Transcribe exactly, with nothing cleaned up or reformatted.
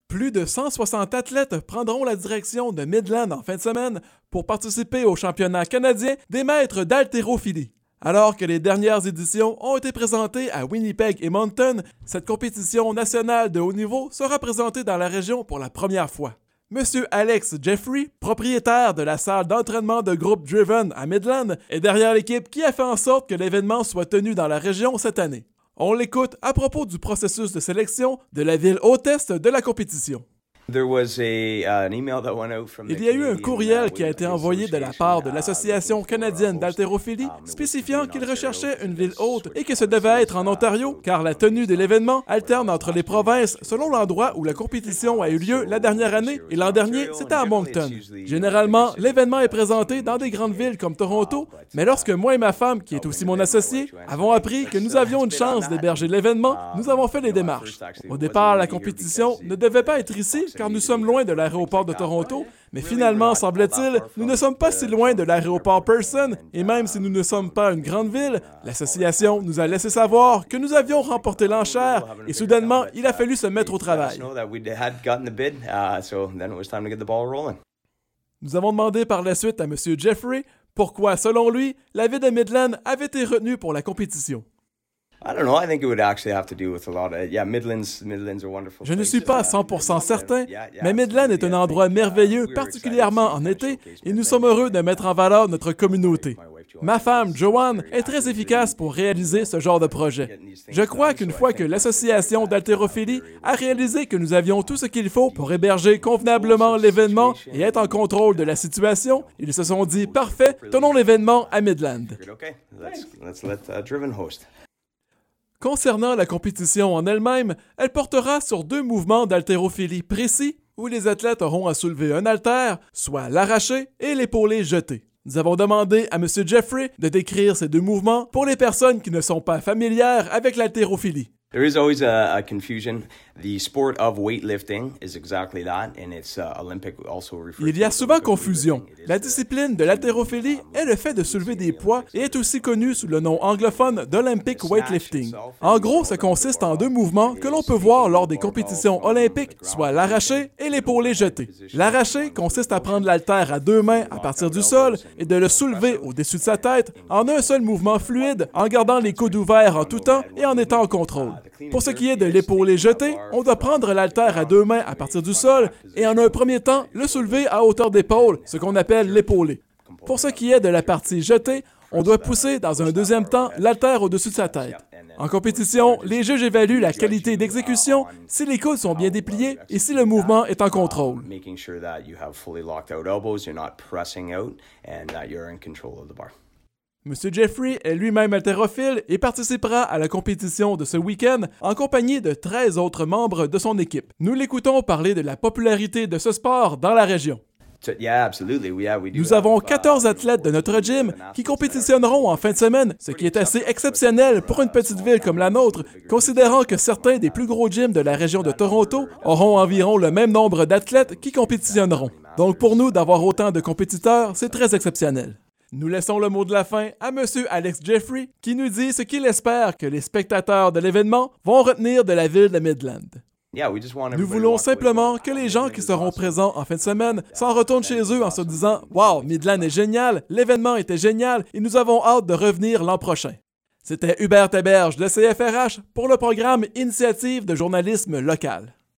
Plus de cent soixante athlètes prendront la direction de Midland en fin de semaine pour participer au championnat canadien des maîtres d'haltérophilie. Alors que les dernières éditions ont été présentées à Winnipeg et Moncton, cette compétition nationale de haut niveau sera présentée dans la région pour la première fois. Monsieur Alex Jeffrey, propriétaire de la salle d'entraînement de groupe Driven à Midland, est derrière l'équipe qui a fait en sorte que l'événement soit tenu dans la région cette année. On l'écoute à propos du processus de sélection de la ville hôtesse de la compétition. Il y a eu un courriel qui a été envoyé de la part de l'Association canadienne d'haltérophilie spécifiant qu'il recherchait une ville hôte et que ce devait être en Ontario, car la tenue de l'événement alterne entre les provinces selon l'endroit où la compétition a eu lieu la dernière année, et l'an dernier, c'était à Moncton. Généralement, l'événement est présenté dans des grandes villes comme Toronto, mais lorsque moi et ma femme, qui est aussi mon associé, avons appris que nous avions une chance d'héberger l'événement, nous avons fait les démarches. Au départ, la compétition ne devait pas être ici, car nous sommes loin de l'aéroport de Toronto, mais finalement, semble-t-il, nous ne sommes pas si loin de l'aéroport Pearson, et même si nous ne sommes pas une grande ville, l'association nous a laissé savoir que nous avions remporté l'enchère, et soudainement, il a fallu se mettre au travail. Nous avons demandé par la suite à M. Jeffrey pourquoi, selon lui, la ville de Midland avait été retenue pour la compétition. Je ne suis pas à cent pour cent certain, mais Midland est un endroit merveilleux, particulièrement en été, et nous sommes heureux de mettre en valeur notre communauté. Ma femme, Joanne, est très efficace pour réaliser ce genre de projet. Je crois qu'une fois que l'Association d'haltérophilie a réalisé que nous avions tout ce qu'il faut pour héberger convenablement l'événement et être en contrôle de la situation, ils se sont dit « Parfait, tenons l'événement à Midland ». Concernant la compétition en elle-même, elle portera sur deux mouvements d'haltérophilie précis où les athlètes auront à soulever un haltère, soit l'arracher et l'épauler jeté. Nous avons demandé à M. Jeffrey de décrire ces deux mouvements pour les personnes qui ne sont pas familières avec l'haltérophilie. There is always a, a confusion. The sport of weightlifting is exactly that, and it's uh, Olympic also referred to. Il y a souvent confusion. La discipline de l'haltérophilie est le fait de soulever des poids et est aussi connue sous le nom anglophone d'Olympic weightlifting. En gros, ça consiste en deux mouvements que l'on peut voir lors des compétitions olympiques, soit l'arraché et l'épaulé jeté. L'arraché consiste à prendre l'haltère à deux mains à partir du sol et de le soulever au-dessus de sa tête en un seul mouvement fluide, en gardant les coudes ouverts en tout temps et en étant en contrôle. Pour ce qui est de l'épaulé jeté, on doit prendre l'haltère à deux mains à partir du sol et en un premier temps, le soulever à hauteur d'épaule, ce qu'on appelle l'épaulé. Pour ce qui est de la partie jetée, on doit pousser dans un deuxième temps l'haltère au-dessus de sa tête. En compétition, les juges évaluent la qualité d'exécution, si les coudes sont bien dépliés et si le mouvement est en contrôle. M. Jeffrey est lui-même haltérophile et participera à la compétition de ce week-end en compagnie de treize autres membres de son équipe. Nous l'écoutons parler de la popularité de ce sport dans la région. Nous avons quatorze athlètes de notre gym qui compétitionneront en fin de semaine, ce qui est assez exceptionnel pour une petite ville comme la nôtre, considérant que certains des plus gros gyms de la région de Toronto auront environ le même nombre d'athlètes qui compétitionneront. Donc pour nous, d'avoir autant de compétiteurs, c'est très exceptionnel. Nous laissons le mot de la fin à M. Alex Jeffrey, qui nous dit ce qu'il espère que les spectateurs de l'événement vont retenir de la ville de Midland. Nous voulons simplement que les gens qui seront présents en fin de semaine s'en retournent chez eux en se disant « Wow, Midland est génial, l'événement était génial et nous avons hâte de revenir l'an prochain. » C'était Hubert Héberge de C F R H pour le programme Initiative de journalisme local.